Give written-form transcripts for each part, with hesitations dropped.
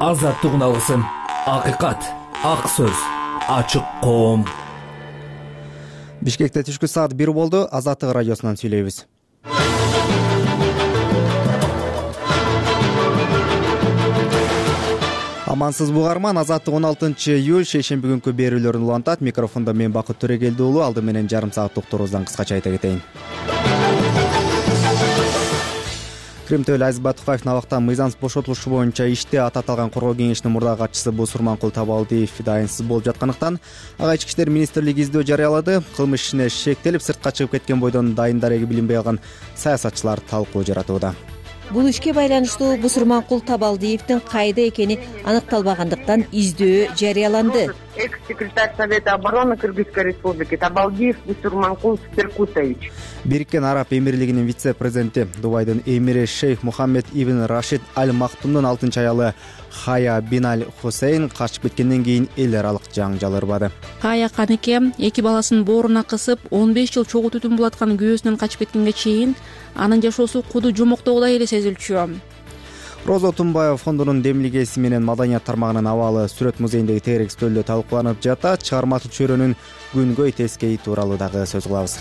Азаттыгын алгысым, акыйкат, ак сөз, ачык коом. Бишкекте түшкү саат 1 болду. Азаттык радиосунан сүйлөйбүз. Амансыз бугарман. Азаттык 16 июль шейшемби күнкү берүүлөрүн улантат. Микрофондо мен Бакыт Төрөгелди уулу. Алды менен жарым саат уктуруубуздан кыскача айта кетейин. Крим Төлө Азизбатукаев Набактан мыйзамсыз бошотулушу боюнча иште аты аталган коргоо кеңешинин мурдагы катчысы Бусурманкул Табалдиев дайынсыз болуп жаткандыктан ага Ички иштер министрлиги издөө жарыялады. Кылмыш ишине шектелип сыртка чыгып кеткен бойдон дайын дареги билинбей калган саясатчылар талкуу жаратууда. Бул ишке байланыштуу Бусурманкул Табалдиевдин кайда экени аныкталбагандыктан издөө жарыяланды. Экс-секретарь Совета обороны Кыргызской Республики Табалдиев Бусурманкул Перкутович. Бириккен Араб Эмирлигинин вице-президенти Дубайдын эмири Шейх Мухаммед ибн Рашид Аль Мактумдун 6-аялы Хая бин Аль Хусейн качып кеткенден кийин эл аралык жаңжал ырбады. Хая канеке 2 баласын бооруна кысып 15 жыл чогуу түтүн булаткан күйөөсүнөн качып кеткенге чейин анын жашоосу куду жумоктогудай эле сезилчү. Роза Тумбаева фондунун демилгеси менен маданият тармагынын абалы Сүрөт музейиндеги тегерек стөлдө талкууланып жатат. Чыгармачыл чөйрөнүн күнгөй тескейи тууралуу дагы сөз кылабыз.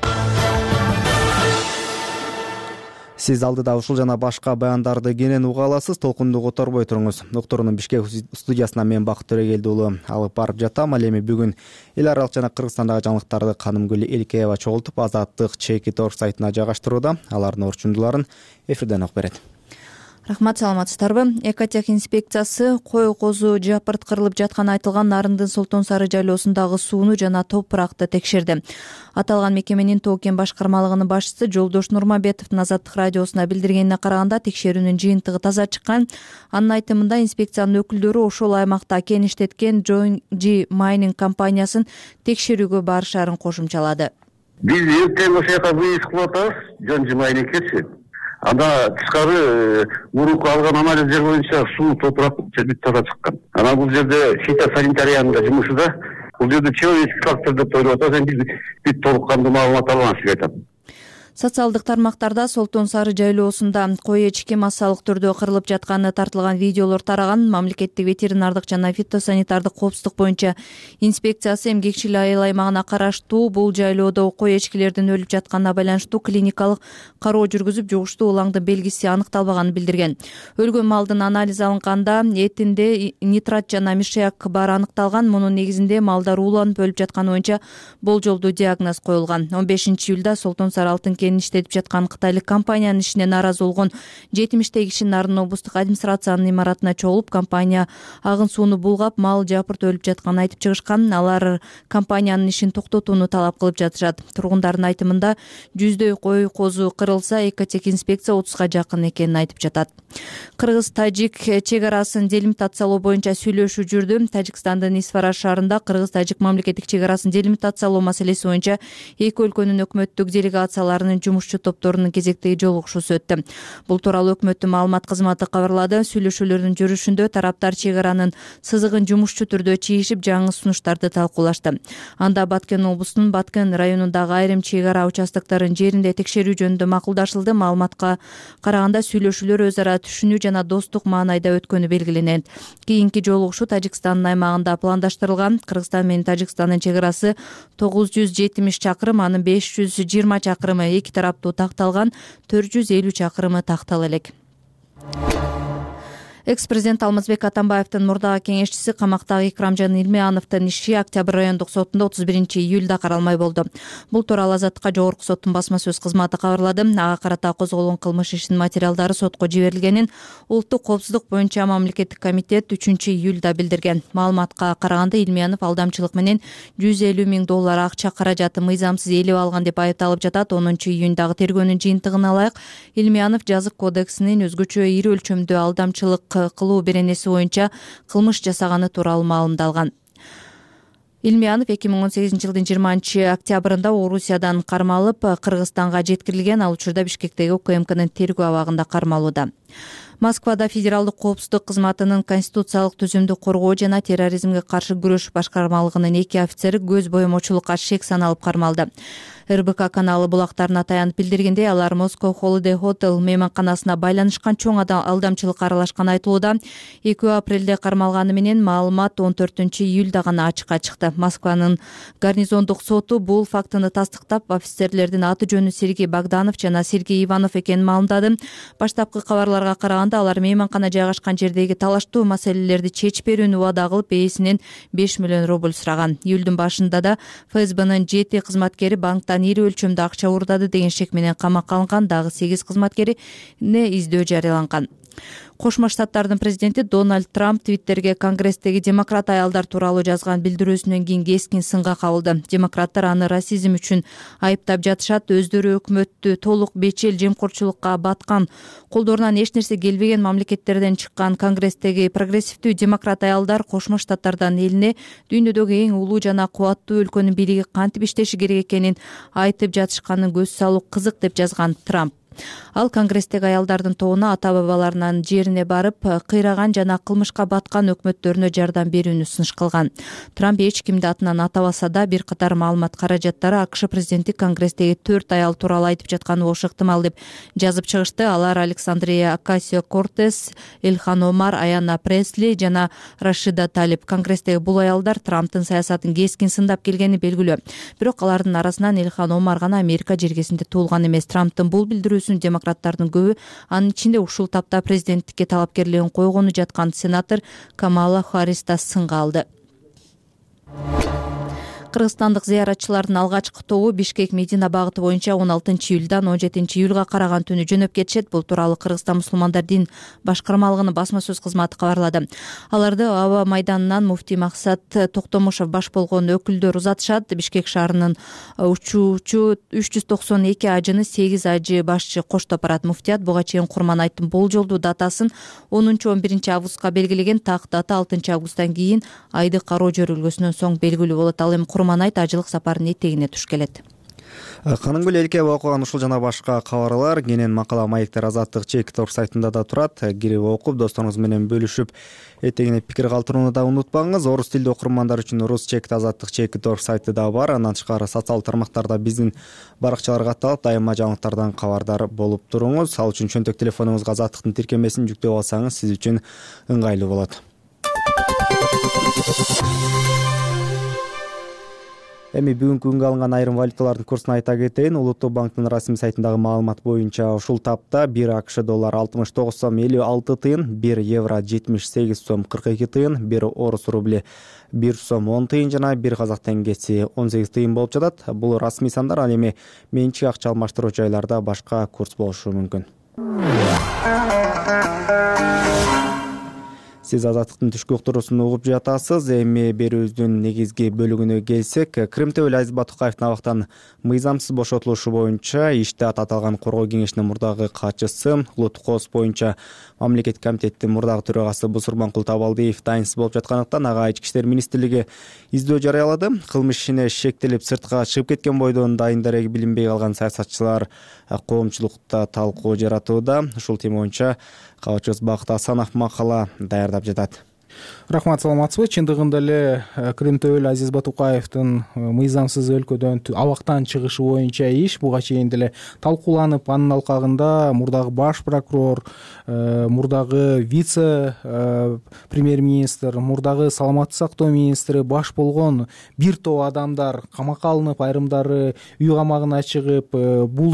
Сиз алдыда ушул жана башка баяндарды кенен уга аласыз. Толкунду которбой туруңуз. Докторунун Бишкек студиясынан мен Бакыт Төрөгелди уулу алып барып жатам. Ал эми бүгүн эл аралык жана Кыргызстандагы жаңылыктарды Канымгүл Элкеева чогултуп Азаттык Чекит.org сайтына жайгаштырууда. Алардын орчундуларын эфирден окуп берет. Рахмат, саламатсыздарбы? Экотех инспекциясы кой козу жапырт кырылып жатканы айтылган Нарындын Солтон Сары жайлоосундагы сууну жана топуракты текшерди. Аталган мекеменин Тоо кен башкармалыгынын башчысы Жолдош Нурмабетовдун Азаттык радиосуна билдиргенине караганда текшерүүнүн жыйынтыгы таза чыккан. Анын айтымында инспекциянын өкүлдөрү ошол аймакта кен иштеткен Joinji Mining компаниясын текшерүүгө барышарын кошумчалады. Биз эртең ошол жака выезд кылып атабыз, Joinji Mining'кечи. Анда тышкары мурунку алган анализдер боюнча суу топурак бүт таза чыккан. Анан бул жерде фитосанитариянын да жумушу да, бул жерде человеческий фактор деп ойлоп атабыз. Биз бүт толук кандуу маалымат алган сизге айтам. Социалдык тармактарда Солтон Сары жайлоосунда кой эчки массалык түрдө кырылып жатканы тартылган видеолор тараган. Мамлекеттик ветеринардык жана фитосанитардык коопсуздук боюнча инспекциясы Эмгекчил айыл аймагына караштуу бул жайлоодо кой эчкилердин өлүп жатканына байланыштуу клиникалык кароо жүргүзүп, жугуштуу улаңдын белгиси аныкталбаганын билдирген. Өлгөн малдын анализи алынганда этинде нитрат жана мишиак бары аныкталган. Мунун негизинде малдар ууланып өлүп жатканы боюнча болжолдуу диагноз коюлган. 15-июлда Солтон Сары алтын иштетип жаткан кытайлык компаниянын ишине нааразы болгон 70 киши Нарын облустук администрациянын имаратына чогулуп, компания агын сууну булгап, мал жапырт өлүп жатканын айтып чыгышкан. Алар компаниянын ишин токтотууну талап кылып жатышат. Тургундардын айтымында 100дөй кой козу кырылса, экотех инспекция 30га жакын экенин айтып жатат. Кыргыз-тажик чек арасын делимитациялоо боюнча сүйлөшүү жүрдү. Тажикстандын Исфараш шаарында Кыргыз-тажик мамлекеттик чек арасын делимитациялоо маселеси боюнча эки өлкөнүн өкмөттүк делегацияларынын жумушчу топторунун кезектеги жолугушуусу өттү. Бул тууралуу өкмөттүн маалымат кызматы кабарлады. Сүйлөшүүлөрдүн жүрүшүндө тараптар чек аранын сызыгын жумушчу түрдө чийишип, жаңы сунуштарды талкуулашты. Анда Баткен облусунун Баткен районундагы айрым чек ара участокторун жеринде текшерүү жөнүндө макулдашылды. Маалыматка караганда сүйлөшүүлөр өз ара түшүнүү жана достук маанайда өткөнү белгиленет. Кийинки жолугушуу Тажикстандын аймагында пландаштырылган. Кыргызстан менен Тажикстандын чек арасы 970 чакырым, анын 520 чакырымы эки тараптуу такталган, 450 чакырымы тактала элек. Экс-президент Алмазбек Атамбаевдин мурдагы кеңешчиси камактагы Икрамжан Илмеановдун иши Октябрь райондук сотунда 31-июлда каралмай болду. Бул тууралуу Азаттыкка жогорку соттун басма сөз кызматы кабарлады. Ага карата козголгон кылмыш ишинин материалдары сотко жиберилгенин Улуттук коопсуздук боюнча мамлекеттик комитет 3-июлда билдирген. Маалыматка караганда Илмеанов алдамчылык менен $150,000 акча каражаты мыйзамсыз ээлеп алган деп айыпталып жатат. 10-июндагы тергөөнүн жыйынтыгына алайык, Илмеанов жазык кодексинин өзгөчө ири өлчөмдүү алдамчылык кылуу беренеси боюнча кылмыш жасаганы тууралуу маалымдалган. Илмеанов 2018 жылдын 20 октябрында Орусиядан кармалып Кыргызстанга жеткирилген. Ал учурда Бишкектеги УКМКнын тергөө абагында кармалууда. Москвада Федералдык коопсуздук кызматынын конституциялык түзүмдү коргоо жана терроризмге каршы күрөш башкармалыгынын 2 офицери көз боемочулукка шек саналып кармалды. РБК каналы булактарына таянып билдиргендей, алар Moscow Holiday Hotel мейманканасына байланышкан чоң алдамчылыкка аралашкан айтылууда. 2 апрелде кармалганы менен маалымат 14-июлда гана ачыкка чыкты. Москванын гарнизондук соту бул фактыны тастыктап, офицерлердин аты жөнү Сергей Богданов жана Сергей Иванов экенин маалымдады. Баштапкы кабарларга караганда, алар мейманкана жайгашкан жердеги талаштуу маселелерди чечип берүүнү убада кылып, ээсинен 5 миллион рубль сураган. Июлдун башында да ФСБнын 7 кызматкери банктан ири өлчөмдө акча уурдады деген шек менен камакка алынган. Дагы 8 кызматкерине издөө жарыяланган. Кошмо Штаттардын президенти Дональд Трамп Твиттерге Конгресстеги демократ аялдар тууралуу жазган билдирүүсүнөн кийин кескин сынга кабылды. Демократтар аны расизм үчүн айыптап жатышат. Өздөрү өкмөттү толук бечел жемкорчулукка баткан, колдорунан эч нерсе келбеген мамлекеттерден чыккан Конгресстеги прогрессивдүү демократ аялдар Кошмо Штаттардан элине дүйнөдөгү эң улуу жана кубаттуу өлкөнүн бийлиги кантип иштеши керек экенин айтып жатышканын көз салуу кызык деп жазган Трамп. Ал Конгресстеги аялдардын тобуна ата-бабаларынын жерине барып, кыйраган жана кылмышка баткан өкмөттөрүнө жардам берүүнү сунуш кылган. Трамп эч кимди атынан атабаса да, бир катар маалымат каражаттары АКШ президенти Конгресстеги 4 аял тууралуу айтып жатканы болушу ыктымал деп жазып чыгышты. Алар Александрия Ocasio-Cortez, Илхан Омар, Аяна Пресли жана Рашида Талиб. Конгресстеги бул аялдар Трамптын саясатын кескин сындап келгени белгилүү. Бирок алардын арасынан Илхан Омар гана Америка жергесинде туулган эмес. Трамптын бул билдирүүсү демократтардын көбү, анын ичинде ушул тапта президенттикке талапкерлигин койгону жаткан сенатор Камала Харрис да сынга алды. Кыргызстандык зыяратчылардын алгачкы тобу Бишкек Медина багыты боюнча 16-июлдан 17-июлга караган түнү жөнөп кетишет. Бул тууралуу Кыргызстан мусулмандар дин башкармалыгынын басма сөз кызматы кабарлады. Аларды аба майданынан муфтий Максат Токтомушев баш болгон өкүлдөр узатышат. Бишкек шаарынын учуучу 392 ажыны 8 ажы башчы коштоп барат. Муфтият буга чейин Курманайттын болжолдуу датасын 10-11 августка белгилеген. Так дата 6 августтан кийин айды кароо көрүлгөсүнөн соң белгилүү болот. Ал эми Курманайт ажылык сапарынын этегине туш келет. Канынгүл элке окуган ушул жана башка кабарлар кенен макала маектер Азаттык Чек.org сайтында да турат. Кирип окуп, досторуңуз менен бөлүшүп, этегине пикир калтырууну да унутпаңыз. Орус тилдүү окурмандар үчүн Рус Чек Азаттык Чек.org сайты да бар. Андан тышкары социалдык тармактарда биздин баракчаларга катталып, дайыма жаңылыктардан кабардар болуп туруңуз. Ал үчүн чөнтөк телефонуңузга Азаттыктын тиркемесин жүктөп алсаңыз сиз үчүн ыңгайлуу болот. Эми бүгүнкү күнгө алынган айрым валюталардын курсун айта кетейин. Улуттук банктын расмий сайтындагы маалымат боюнча ушул тапта 1 АКШ доллар 69 сом 56 тыйын, 1 евро 78 сом 42 тыйын, 1 орус рубли 1 сом 10 тыйын жана 1 казак теңгеси 18 тыйын болуп жатат. Бул расмий сандар, ал эми менчик акча алмаштыруу жайларда башка курс болушу мүмкүн. Сиз Азаттыктын түшкү уктуруусун угуп жатасыз. Эми берүүбүздүн негизги бөлүгүнө келсек, Кырымтөбөл Азиз Батукаевдин абактан мыйзамсыз бошотулушу боюнча иште аталган коргоо кеңешинин мурдагы катчысы, улуттук коопсуздук боюнча мамлекеттик комитеттин мурдагы төрагасы Бусурманкул Табалдиев дайынсыз болуп жаткандыктан ага Ички иштер министрлиги издөө жарыялады. Кылмыш ишине шектелип сыртка чыгып кеткен бойдон дайын дареги билинбей калган саясатчылар коомчулукта талкуу жаратууда. Ушул тема боюнча кабарчыбыз Бакыт Асанов макала даярдап жатат. Рахмат, саламатсызбы. Чындыгында эле Кырымтөбөл Азиз Батукаевдин мыйзамсыз өлкөдөн абактан чыгышы боюнча иш буга чейин деле талкууланып, анын алкагында мурдагы баш прокурор, мурдагы вице премьер-министр, мурдагы саламаттык сактоо министри баш болгон бир топ адамдар камакка алынып, айрымдары үй камагына чыгып, бул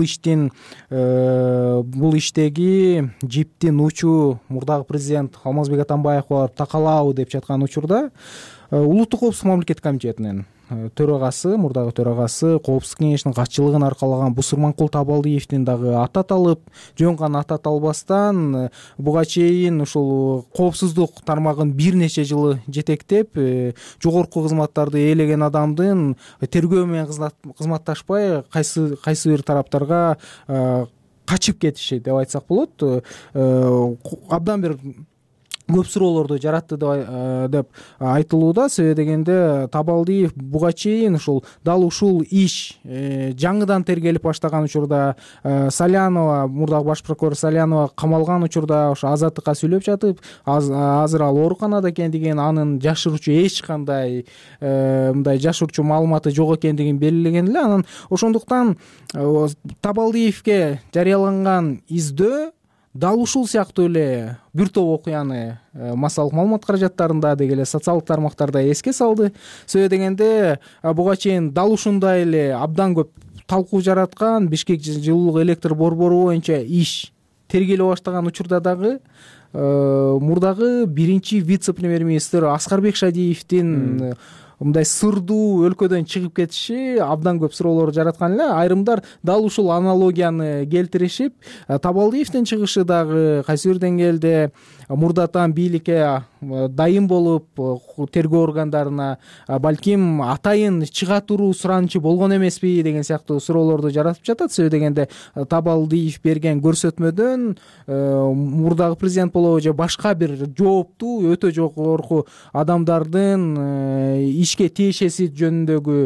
иштеги жиптин учу мурдагы президент Алмазбек Атамбаевга такалабы деп жаткан учурда улуттук коопсуздук мамлекеттик комитетинин төрагасы, мурдагы төрагасы, коопсуздук кеңешинин катчылыгын аркалаган Бусурманкул Табалдиевдин дагы аты аталып, жөн гана аты аталбастан буга чейин ушул коопсуздук тармагын бир нече жылы жетектеп, жогорку кызматтарды ээлеген адамдын тергөө менен кызматташпай кайсы бир тараптарга качып кетиши деп айтсак болот. Абдан бир көп суроолорду жаратты деп айтылууда. Себеби дегенде Табалдиев буга чейин дал ушул иш жаңыдан тергелип баштаган учурда, Салянова, мурдагы баш прокурор Салянова камалган учурда ошо Азаттыкка сүйлөп жатып, азыр ал ооруканада экендигин, анын жашыруучу эч кандай мындай жашыруучу маалыматы жок экендигин белгилеген эле. Анан ошондуктан Табалдиевке жарыяланган издөө дал ушул сыяктуу эле бир топ окуяны массалык маалымат каражаттарында деги эле социалдык тармактарда эске салды. Себеби дегенде буга чейин дал ушундай эле абдан көп талкуу жараткан Бишкек жылуулук электр борбору боюнча иш тергеле баштаган учурда дагы мурдагы биринчи вице-премьер-министр Аскарбек Шадиевдин мындай сырдуу өлкөдөн чыгып кетиши абдан көп суроолор жараткан эле. Айрымдар дал ушул аналогияны келтиришип, Табалдиевдин чыгышы дагы кайсы бир деңгээлде мурдатан бийликке дайым болуп тергөө органдарына балким атайын чыга туруу суранычы болгон эмеспи деген сыяктуу суроолорду жаратып жатат. Себеби дегенде Табалдиев берген көрсөтмөдөн мурдагы президент болобу же башка бир жооптуу өтө жогорку адамдардын ишке тиешеси жөнүндөгү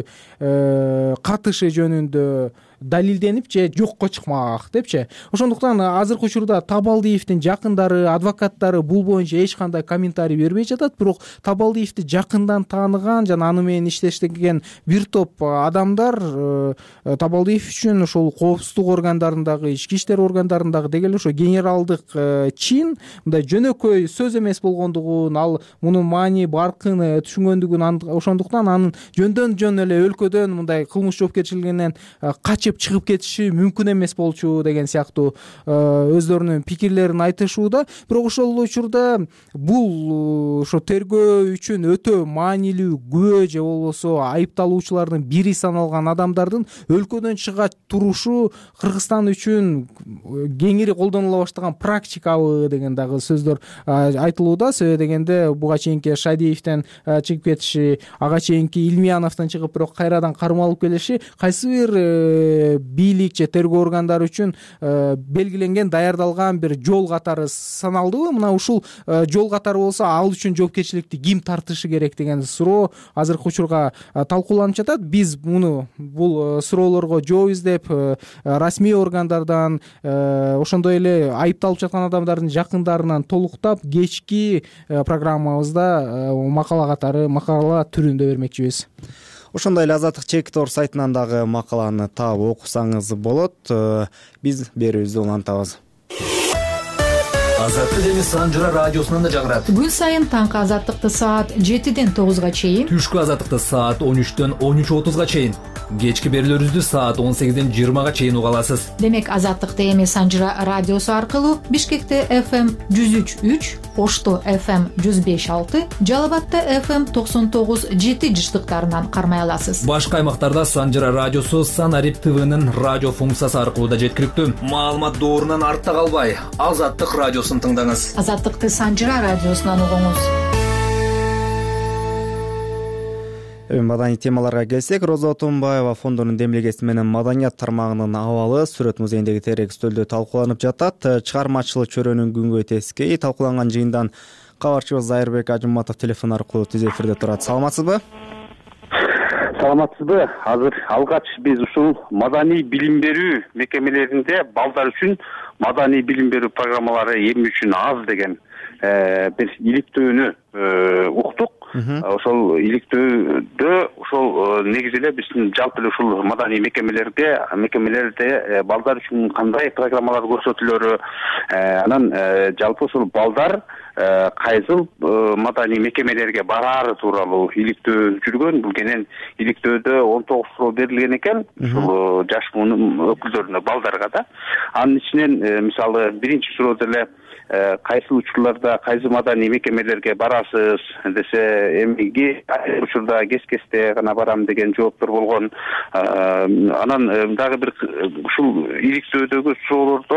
катышы жөнүндө далилденип же жокко чыкмак депчи. Ошондуктан азыркы учурда Табалдиевдин жакындары, адвокаттары бул боюнча эч кандай комментарий бербей жатат. Бирок Табалдиевди жакындан тааныган жана аны менен иштешкен бир топ адамдар Табалдиев үчүн ошол коопсуздук органдарындагы, ички иштер органдарындагы деги эле ошо генералдык чин мындай жөнөкөй сөз эмес болгондугун, ал мунун маани баркын түшүнгөндүгүн, ошондуктан анын жөндөн жөн эле өлкөдөн мындай кылмыш жоопкерчилигинен чыгып кетиши мүмкүн эмес болчу деген сыяктуу өздөрүнүн пикирлерин айтышууда. Бирок ошол учурда бул ошо тергөө үчүн өтө маанилүү күбө же болбосо айыпталуучулардын бири саналган адамдардын өлкөдөн чыга турушу Кыргызстан үчүн кеңири колдонула баштаган практикабы деген дагы сөздөр айтылууда. Себеби дегенде буга чейинки Шадиевден чыгып кетиши, ага чейинки Илмияновдон чыгып бирок кайрадан кармалып келиши кайсы бир бийлик же тергөө органдары үчүн белгиленген, даярдалган бир жол катары саналдыбы? Мына ушул жол катары болсо ал үчүн жоопкерчиликти ким тартышы керек деген суроо азыркы учурга талкууланып жатат. Биз бул суроолорго жооп издеп расмий органдардан, ошондой эле айыпталып жаткан адамдардын жакындарынан толуктап кечки программабызда макала түрүндө бермекчибиз. Ошондой эле Азаттык Чекитор сайтынан дагы макаланы таап окусаңыз болот. Биз берүүбүздү улантабыз. Азаттык эми Санжыра радиосунан да жагырат. Күн сайын таңкы Азаттыкты саат 7ден 9га чейин, Түшкү Азаттыкты саат 13дөн 13:30га чейин, кечки берүүлөрүбүздү саат 18ден 20га чейин уга аласыз. Демек Азаттыкты эми Санжыра радиосу аркылуу Бишкекте FM 103.3, Ошто FM 105.6, Жалал Абадта FM 99.7 жыштыктарынан кармай аласыз. Башка аймактарда Санжыра радиосу Санарип ТВнын радио функциясы аркылуу да жеткиликтүү. Маалымат доорунан артта калбай, Азаттык радиосун тыңдаңыз. Азаттыкты Санжыра радиосунан угуңуз. Маданий темаларга келсек, Роза Отунбаева фондунун демилгеси менен маданият тармагынын абалы Сүрөт музейиндеги терек стөлдө талкууланып жатат. Чыгармачылык чөрөнүн күнгө тескей талкууланган жыйындан кабарчыбыз Зайырбек Ажыматов телефон аркылуу түз эфирде турат. Саламатсызбы? Саламатсызбы? Азыр алгач биз ушул маданий билим берүү мекемелеринде балдар үчүн маданий билим берүү программалары эми үчүн аз деген бир иликтөөнү уктук. Ошол иликтөөдө ошол негизи эле биздин жалпы эле ушул маданий мекемелерде балдар үчүн кандай программалар көрсөтүлөрү, анан жалпы ушул балдар кайсыл маданий мекемелерге бараары тууралуу иликтөө жүргөн. Бул кенен иликтөөдө 19 суроо берилген экен ушул жаш муун өкүлдөрүнө, балдарга да. Анын ичинен мисалы биринчи суроодо эле кайсы учурларда кайсы маданий мекемелерге барасыз десе, эмиги учурда кес-кесте гана барам деген жооптор болгон. Анан дагы бир ушул иликтөөдөгү суроолордо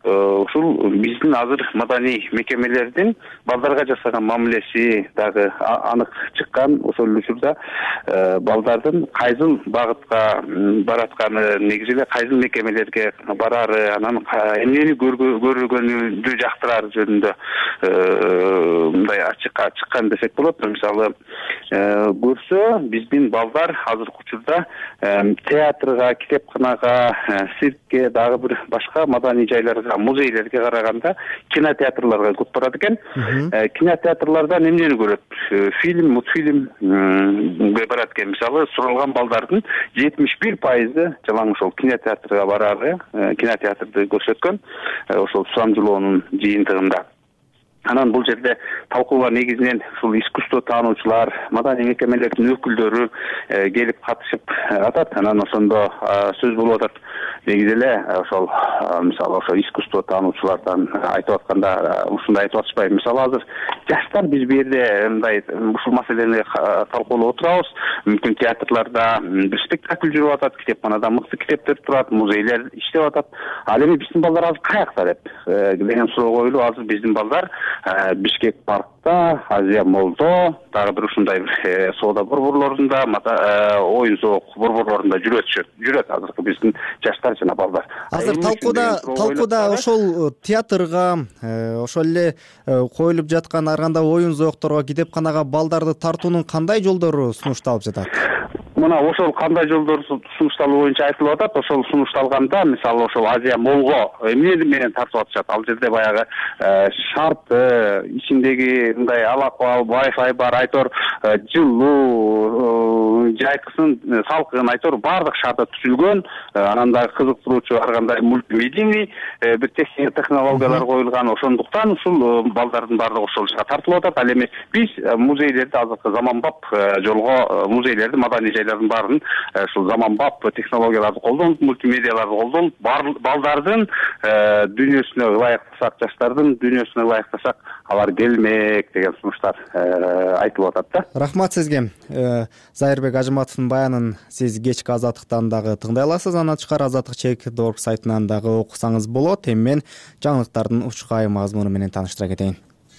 ушул биздин азыр маданий мекемелердин балдарга жасаган мамилеси дагы анык чыккан. Ошол эле учурда балдардын кайсыл багытка баратканы, негизи эле кайсыл мекемелерге барары, анан эмнени көргөнү жактырары жөнүндө мындай ачыкка чыккан десек болот. Мисалы көрсө биздин балдар азыркы учурда театрга, китепканага, циркке, дагы бир башка маданий жайларга, музейлерге караганда кинотеатрларга көп барат экен. Кинотеатрлардан эмнени көрөт? Фильм, мультфильмге барат экен. Мисалы суралган балдардын 71% жалаң ошол кинотеатрга барары, кинотеатрды көрсөткөн ошол сурамжылоонун жыйынтыгында. Анан бул жерде талкууга негизинен ушул искусство таануучулар, маданий мекемелердин өкүлдөрү келип катышып атат. Анан ошондо сөз болуп атат. Негизи эле ошол мисалы ошо искусство таануучулардан айтып атканда ушундай айтып атышпайбы? Мисалы азыр жаштар биз бу жерде мындай ушул маселени талкуулап отурабыз. Мүмкүн театрларда бир спектакль жүрүп атат, китепканада мыкты китептер турат, музейлер иштеп атат. Ал эми биздин балдар азыр каякта деп деген суроо коюлуп, азыр биздин балдар Бишкек паркта, Азия молдо, дагы бир ушундай соода борборлорунда, оюн зоок борборлорунда жүрөт азыркы биздин жаштар жана балдар. Азыр талкууда ошол театрга, ошол эле коюлуп жаткан ар кандай оюн зоокторго, китепканага балдарды тартуунун кандай жолдору сунушталып жатат? Мына ошол кандай жолдор сунушталуу боюнча айтылып атат. Ошол сунушталганда, мисалы ошол Азия молго эмне менен тартып атышат? Ал жерде баягы шарт ичиндеги мындай алакабал, Wi-Fi бар, айтор жылуу, жайкысын, салкын, айтор баардык шарты түзүлгөн. Анан дагы кызыктыруучу ар кандай мультимедийный бир технологиялар коюлган. Ошондуктан ушул балдардын баардыгы ошол жака тартылып атат. Ал эми биз музейлерди азыркы заманбап жолго, музейлерди, маданий жайлардын баарын ушул заманбап технологияларды колдонуп, мультимедияларды колдонуп, балдардын дүйнөсүнө ылайыктасак, жаштардын дүйнөсүнө ылайыктасак, алар келмек деген сунуштар айтылып атат да. Рахмат сизге. Зайырбек Ажыматовдун баянын сиз кечки Азаттыктан дагы тыңдай аласыз. Андан тышкары azatlyk.org сайтынан дагы окусаңыз болот. Эми мен жаңылыктардын учкай мазмуну менен тааныштыра кетейин.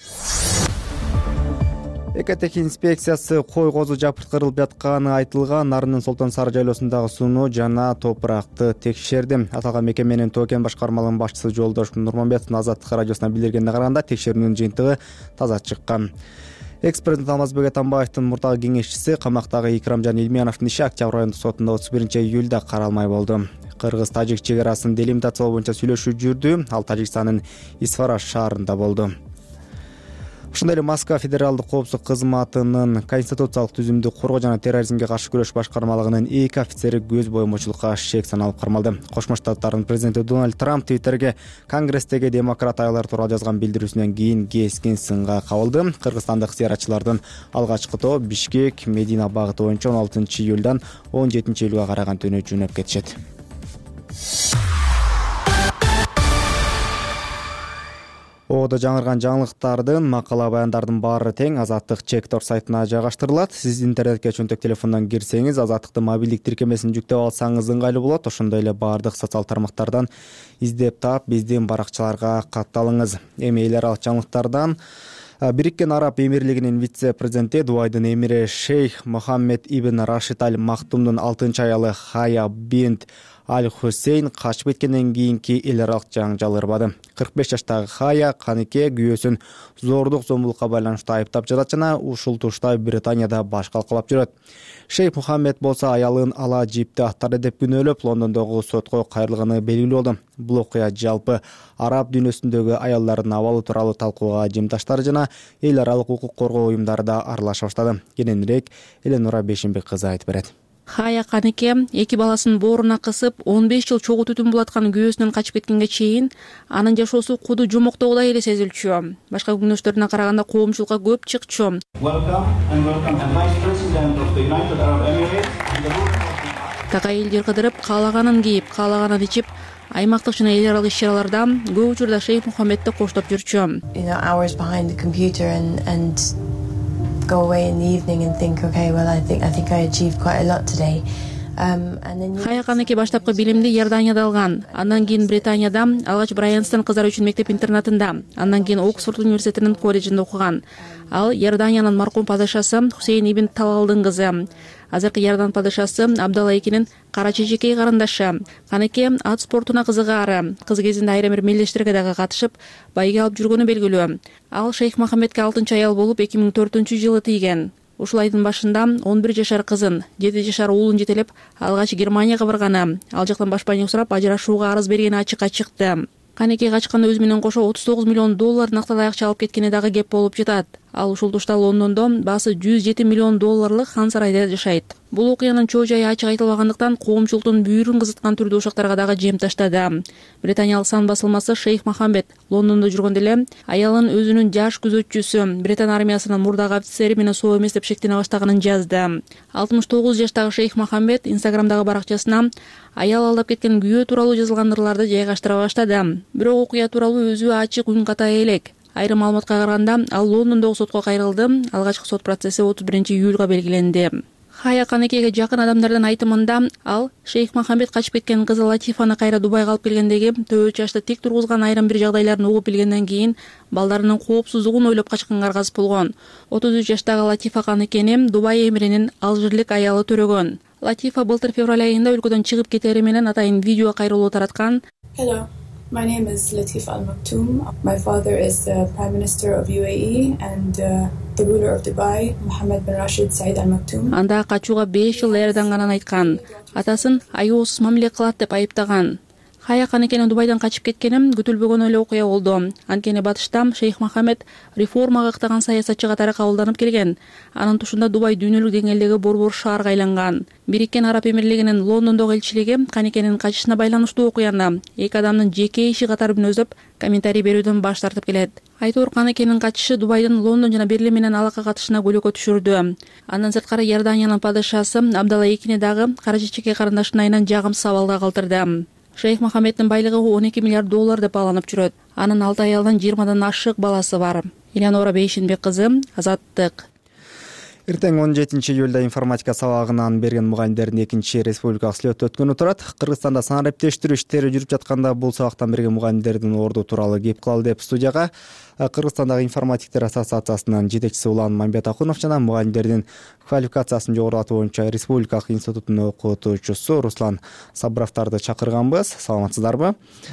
Экотех инспекциясы кой козу жапырткырылып жатканы айтылган Нарындын Солтон Сары жайлоосундагы сууну жана топуракты текшерди. Аталган мекеменин Тоо кен башкармалыгынын башчысы Жолдош Нурманбетовдун Азаттык радиосуна билдиргенине караганда текшерүүнүн жыйынтыгы таза чыккан. Экс-президент Алмазбек Атамбаевдин мурдагы кеңешчиси камактагы Икрамжан Илмияновдун иши Октябрь айындык сотунда 31-июлда каралмай болду. Кыргыз-тажик чек арасын делимитациялоо боюнча сүйлөшүү жүрдү. Ал Тажикстандын Исфараш шаарында болду. Ошондой эле Москва федералдык коопсуздук кызматынын конституциялык түзүмдү коргоо жана терроризмге каршы күрөш башкармалыгынын 2 офицери көз боюмучулукка шек саналып кармалды. Кошмо Штаттардын президенти Дональд Трамп Твиттерге Конгресстеги демократ аялар тууралуу жазган билдирүүсүнөн кийин кескен сынга кабылды. Кыргызстандык зыяратчылардын алгачкы тобу Бишкек Медина багыты боюнча 16-июлдан 17-июлга караган түнү жөнөп кетишет. Оодо жаңырган жаңылыктардын, макала баяндардын баары тең Азаттык.org сайтына жайгаштырылат. Сиз интернетке чөнтөк телефондон кирсеңиз, Азаттыктын мобилдик тиркемесин жүктөп алсаңыз ыңгайлуу болот. Ошондой эле баардык социал тармактардан издеп таап, биздин баракчаларга катталыңыз. Эми эл аралык жаңылыктардан Бириккен Араб Эмирлигинин вице-президенти Дубайдын эмири Шейх Мухаммед ибн Рашид Аль Мактумдун 6-аялы Хая бинт Аль-Хусейн качып кеткенден кийинки эл аралык жаңжал ырбады. 45 жаштагы Хая канике күйөөсүн зордук зомбулукка байланыштуу айыптап жатат жана ушул турушта Британияда баш калкалап жүрөт. Шейх Мухаммед болсо аялын ала жипти аттарды деп күнөөлөп Лондондогу сотко кайрылганы белгилүү болду. Бул окуя жалпы араб дүйнөсүндөгү аялдардын абалы тууралуу талкууга жимташтар жана эл аралык укук коргоо уюмдары да аралаша баштады. Кененирээк Эленура Бешимбек кызы айтып берет. Хая канике 2 баласын бооруна кысып 15 жыл чогуу түтүн булаткан күйөөсүнөн качып кеткенге чейин анын жашоосу куду жомоктогудай эле сезилчү. Башка күнөөштөрүнө караганда коомчулукка көп чыкчу. Так айылдер кыдырып, каалаганын кийип, каалаганын ичип, аймактык жана эл аралык иш-чараларда көп учурда Шейх Мухаммедти коштоп жүрчү. Go away in the evening and think, okay, well, I think I achieved quite a lot today. Хая Канеке баштапкы билимди Иорданияда алган. Андан кийин Британияда, алгач Брайанстон кыздар үчүн мектеп интернатында, андан кийин Оксфорд университетинин колледжинде окуган. Ал Иорданиянын маркум падышасы Хусейн ибн Талалдын кызы. Азыркы Иордан падышасы Абдалла экинин кара чечекей карындашы. Канеке ат спортуна кызыгаары. Кыз кезинде айрым бир мелдештерге дагы катышып, байге алып жүргөнү белгилүү. Ал Шейх Мохаммедке 6-чы аял болуп 2004-жылы тийген. Ушул айдын башында 11 жашар кызын, 7 жашар уулун жетелеп, алгач Германияга барганы. Ал жактан башпайнек сурап, ажырашууга арыз бергени ачыкка чыкты. Канеке качканда өзү менен кошо $39 миллион накталай акча алып кеткени дагы кеп болуп жатат. Ал ушул тушта Лондондо баасы $107 миллион хан сарайда жашайт. Бул окуянын чоо жайы ачык айтылбагандыктан коомчулуктун бүйүрүн кызыткан түрдө ушактарга дагы жем таштады. Британиялык сан басылмасы Шейх Мохаммед Лондондо жүргөндө эле аялын өзүнүн жаш күзөтчүсү, Британ армиясынын мурдагы офицери менен соо эмес деп шектене баштаганын жазды. 69 жаштагы Шейх Мохаммед Инстаграмдагы баракчасына аял алдап кеткен күйөө тууралуу жазылган ырларды жайгаштыра баштады. Бирок окуя тууралуу өзү ачык үн ката элек. Айрым маалыматка караганда, ал Лондондогу сотко кайрылды. Алгачкы сот процесси 31-июлга белгиленди. Хая Канекеге жакын адамдардын айтымында, ал Шейх Мохаммед качып кеткен кызы Латифаны кайра Дубайга алып келгендеги төбө чачты тик тургузган айрым бир жагдайларын угуп билгенден кийин балдарынын коопсуздугун ойлоп качканга аргасыз болгон. 33 жаштагы Латифа Канекени Дубай эмиринин алжирлик аялы төрөгөн. Латифа былтыр февраль айында өлкөдөн чыгып кетери менен атайын видео кайрылуу тараткан. Hello. My name is Latif Al Maktoum. My father is the Prime Minister of UAE and the ruler of Dubai, Mohammed bin Rashid Said Al Maktoum. Анда качууга 5 жыл даярданганын айткан. Атасын аюусуз мамиле кылат деп айыптаган. Хая Канекенин Дубайдан качып кеткени күтүлбөгөн эле окуя болду. Анткени батышта Шейх Мохаммед реформага ыктаган саясатчы катары кабылданып келген. Анын тушунда Дубай дүйнөлүк деңгээлдеги борбор шаарга айланган. Бириккен Араб Эмирлигинин Лондондогу элчилиги Канекенин качышына байланыштуу окуяны эки адамдын жеке иши катары өзөп комментарий берүүдөн баш тартып келет. Айтор Канекенин качышы Дубайдын Лондон жана Берлин менен алака катышына көлөкө түшүрдү. Андан сырткары Иорданиянын падышасы Абдалла экини дагы кара чечекей карындашынын айынан жагымсыз абалда калтырды. Шейх Мохаммеддин байлыгы $12 миллиард деп бааланып жүрөт. Анын 6 аялдан 20дан ашык баласы бар. Элеонора Бейшинбек кызы, Азаттык. Эртең 17-июлда информатика сабагынан берген мугалимдердин экинчи республикалык слёту өткөнү турат. Кыргызстанда санариптештирүү иштери жүрүп жатканда бул сабактан берген мугалимдердин орду тууралуу кеп калалы деп студияга Кыргызстандагы информатиктер ассоциациясынын жетекчиси Улан Мамбетакунов жана мугалимдердин квалификациясын жогорулатуу боюнча республикалык институтунун окутуучусу Руслан Сабыровдорду чакырганбыз. Саламатсыздарбы?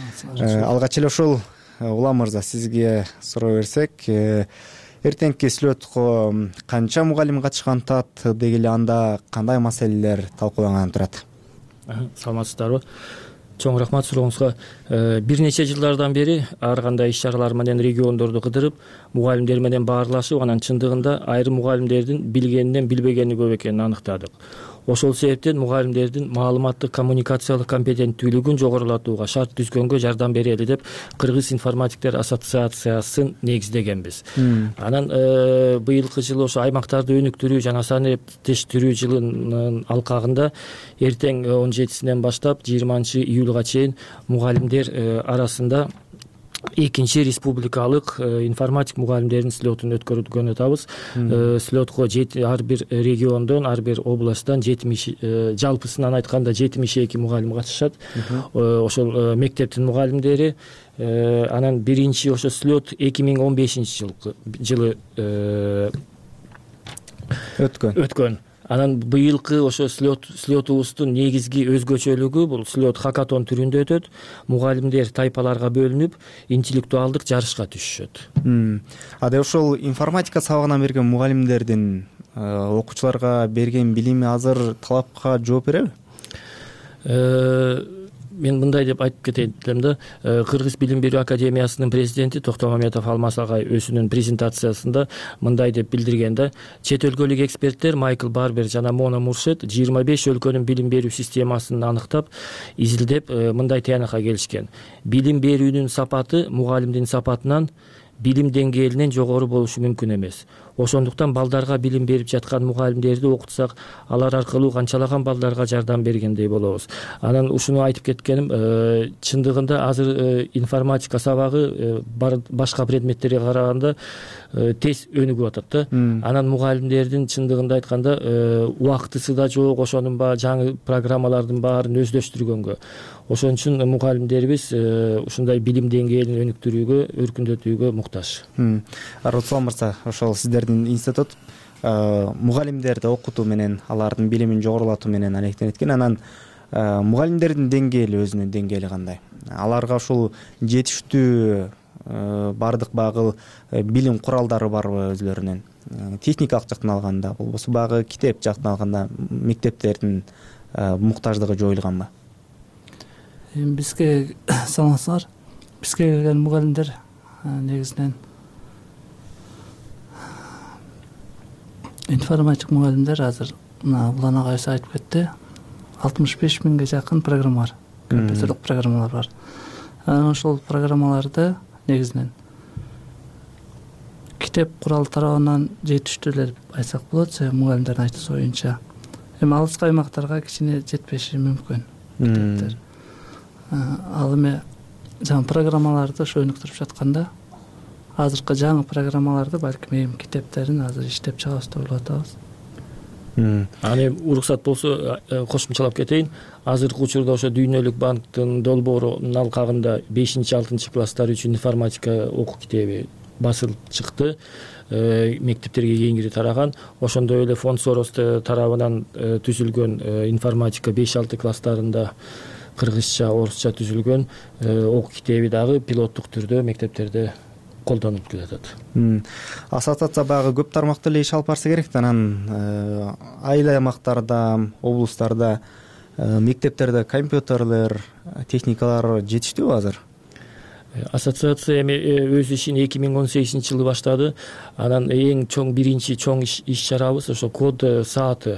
Алгач эле ушул Улан мырза, сизге суроо берсек, эртеңки слётко канча мугалим катышкан деги эле анда кандай маселелер талкууланган турат? Саламатсыздарбы? Чоң рахмат сурооңузга. Бир нече жылдардан бери ар кандай иш чаралар менен региондорду кыдырып, мугалимдер менен баарлашып, анан чындыгында айрым мугалимдердин билгенинен билбегени көп экенин аныктадык. Ошол себептен мугалимдердин маалыматтык коммуникациялык компетенттүүлүгүн жогорулатууга шарт түзгөнгө жардам берели деп Кыргыз информатиктер ассоциациясын негиздегенбиз. Анан быйылкы жылы ошо аймактарды өнүктүрүү жана санариптештирүү жылынын алкагында эртең 17-синен баштап 20-июлга чейин мугалимдер арасында экинчи республикалык информатик мугалимдердин слётун өткөргөн атабыз. Слётко ар бир региондон, ар бир областтан 70, жалпысынан айтканда 72 мугалим катышат. Ошол мектептин мугалимдери. Анан биринчи ошо слёт 2015-жылы өткөн. Анан быйылкы ошо слётубуздун негизги өзгөчөлүгү бул слёт хакатон түрүндө өтөт. Мугалимдер тайпаларга бөлүнүп, интеллектуалдык жарышка түшүшөт. Ада ошол информатика сабагынан берген мугалимдердин окуучуларга берген билими азыр талапка жооп береби? Мен мындай деп айтып кетейин элем да. Кыргыз билим берүү академиясынын президенти Токтомаметов Алмаз агай өзүнүн презентациясында мындай деп билдирген да. Чет өлкөлүк эксперттер Майкл Барбер жана Мона Муршет 25 өлкөнүн билим берүү системасын аныктап, изилдеп мындай тыянакка келишкен. Билим берүүнүн сапаты мугалимдин сапатынан билим деңгээлинен жогору болушу мүмкүн эмес. ошондуктан балдарга билим берип жаткан мугалимдерди окутсак, алар аркылуу канчалаган балдарга жардам бергендей болобуз. Анан ушуну айтып кеткеним, чындыгында азыр информатика сабагы башка предметтерге караганда тез өнүгүп атат да. Анан мугалимдердин чындыгында айтканда убактысы да жок, ошонун жаңы программалардын баарын өздөштүргөнгө. Ошон үчүн мугалимдерибиз ушундай билим деңгээлин өнүктүрүүгө, өркүндөтүүгө муктаж. Руслан мырза, ошол сиздердин институт мугалимдерди окутуу менен, алардын билимин жогорулатуу менен алектенет экен. Анан мугалимдердин деңгээли, өзүнүн деңгээли кандай? Аларга ушул жетиштүү бардык багы билим куралдары барбы өзлөрүнүн? Техникалык жактан алганда, болбосо багы китеп жактан алганда мектептердин муктаждыгы жоюлганбы? Бизге саламатсыздар. Бизге келген мугалимдер негизинен информатик мугалимдер азыр Улан агайыбыз айтып кетти. 65 миңге жакын программа бар. Компьютерлик программалар бар. Ошол программаларды негизинен китеп курал тарабынан жетиштүү деп айтсак болот, мугалимдердин айтуусу боюнча. Эми алыскы аймактарга кичине жетпеши мүмкүн китептер. Ал эми жаңы программаларды ошо өнүктүрүп жатканда, азыркы жаңы программаларды балким эми китептерин азыр иштеп чыгабыз деп ойлоп атабыз. Аны уруксат болсо кошумчалап кетейин. Азыркы учурда ошо Дүйнөлүк банктын долбоорунун алкагында 5-6 класстар үчүн информатика окуу китеби басылып чыкты. Мектептерге кеңири тараган. Ошондой эле фонд Сорос тарабынан түзүлгөн информатика 5-6 класстарында кыргызча, орусча түзүлгөн окуу китеби дагы пилоттук түрдө мектептерде колдонулуп келатат. Ассоциация багы көп тармактуу эле иш алып барса керек. Анан айыл аймактарда, облустарда, мектептерде компьютерлер, техникалар жетиштүүбү азыр? Ассоциация эми өз ишин 2018-жылы баштады. Анан эң чоң биринчи чоң иш чарабыз ошо код сааты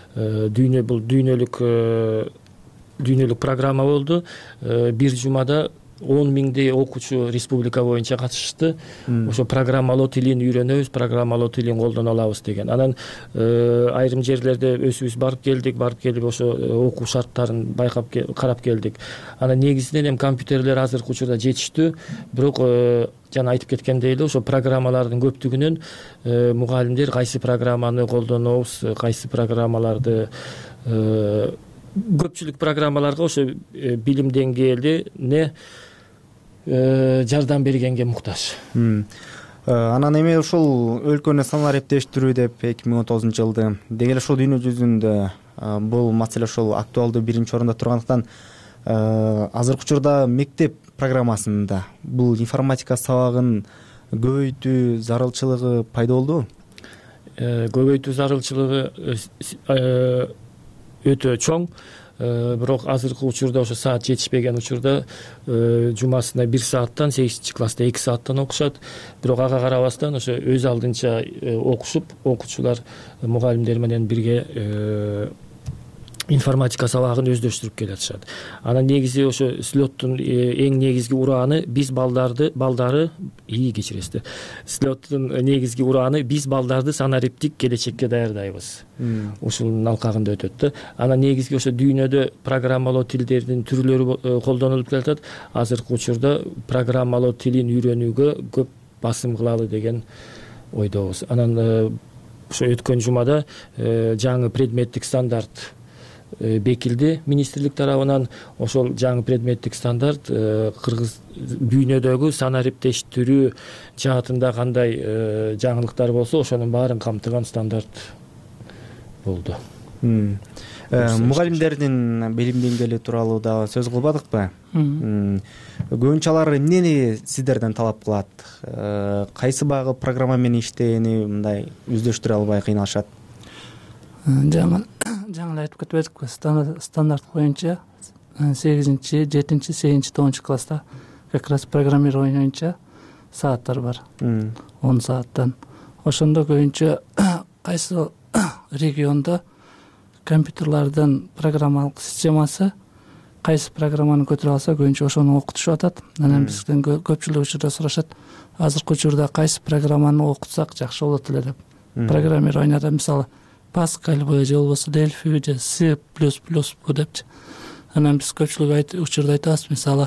дүйнөлүк программа болду. Бир жумада 10 миңдей окуучу республика боюнча катышты. Ошо программалоо тилин үйрөнөбүз, программалоо тилин колдоно алабыз деген. Анан айрым жерлерде өзүбүз барып келип ошо окуу шарттарын байкап карап келдик. Анан негизинен эми компьютерлер азыркы учурда жетиштүү, бирок жана айтып кеткендей эле ошо программалардын көптүгүнөн мугалимдер кайсы программаны колдонобуз, кайсы программаларды көпчүлүк программаларга ошо билим деңгээлине жардам бергенге муктаж. Анан эми ушул өлкөнү саналар эптештирүү деп 2019-жылды деги эле ошол дүйнө жүзүндө бул маселе ошол актуалдуу биринчи орунда тургандыктан азыркы учурда мектеп программасында бул информатика сабагын көбөйтүү зарылчылыгы пайда болдубу? Көбөйтүү зарылчылыгы өтө чоң. Бирок азыркы учурда ошо саат жетишпеген учурда жумасына 1 сааттан 8-класста 2 сааттан окушат. Бирок ага карабастан ошо өз алдынча окушуп, окуучулар мугалимдер менен бирге информатика сабагын өздөштүрүп келатышат. Анан негизи ошо слеттун эң негизги урааны биз балдарды кечиресиздер. Слеттун негизги урааны биз балдарды санариптик келечекке даярдайбыз. Ушунун алкагында өтөт да. Анан негизги ошо дүйнөдө программалоо тилдеринин түрлөрү колдонулуп келатат. Азыркы учурда программалоо тилин үйрөнүүгө көп басым кылалы деген ойдобуз. Анан ошо өткөн жумада жаңы предметтик стандарт бекилди министрлик тарабынан. Ошол жаңы предметтик стандарт кыргыз дүйнөдөгү санариптештирүү жаатында кандай жаңылыктар болсо ошонун баарын камтыган стандарт болду. Мугалимдердин билим деңгээли тууралуу да сөз кылбадыкпы? Көбүнчө алар эмнени сиздерден талап кылат? Кайсы багы программа менен иштээни мындай өздөштүрө албай кыйналышат? Жаңы айтып кетпедикпи, стандарт боюнча 8-7, 8, 9 класста как раз программирование боюнча сааттар бар. 10 сааттан. Ошондо көбүнчө кайсы региондо компьютерлардын программалык системасы кайсы программаны көтөрө алса көбүнчө ошону окутушуп атат. Анан бизден көпчүлүк учурда сурашат, азыркы учурда кайсы программаны окутсак жакшы болот эле деп программированияда мисалы Паскальбы же болбосо Delphi же C++ депчи. Анан биз көпчүлүк учурда айтабыз мисалы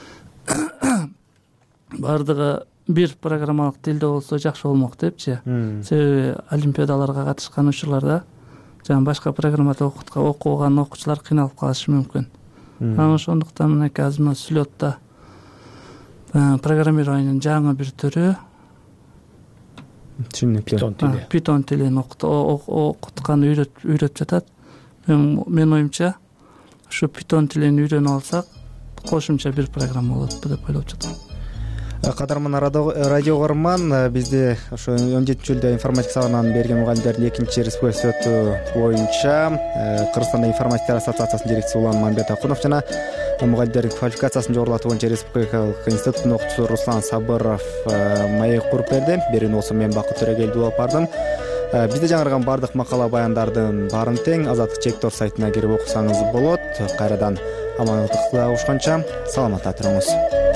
баардыгы бир программалык тилде болсо жакшы болмок депчи. Себеби олимпиадаларга катышкан учурларда жана башка программада окуган окуучулар кыйналып калышы мүмкүн. Анан ошондуктан мынакей азыр мына сүлөттө программированиянын жаңы бир түрү түшүнүктүү Python тилин окутканды үйрөтүп жатат. Менин оюмча ушу Python тилин үйрөнүп алсак кошумча бир программа болот деп ойлоп жатам. Кадырман радио көрөрман, бизде ошо 17-июлда информатика сабагынан берген мугалимдердин 2-республика сөтү боюнча Кыргызстанда информатика ассоциациясынын жетекчиси Улан Мамбет Акунов жана мугалимдердин квалификациясын жогорулатуу боюнча Республикалык институттун окуучусу Руслан Сабыров маек куруп берди. Берүүнү болсо мен Бакыт Төрөгелди болуп бардым. Бизде жаңырган бардык макала баяндардын баарын тең Азаттык чек.org сайтына кирип окусаңыз болот. Кайрадан амандыкта ушканча саламатта туруңуз.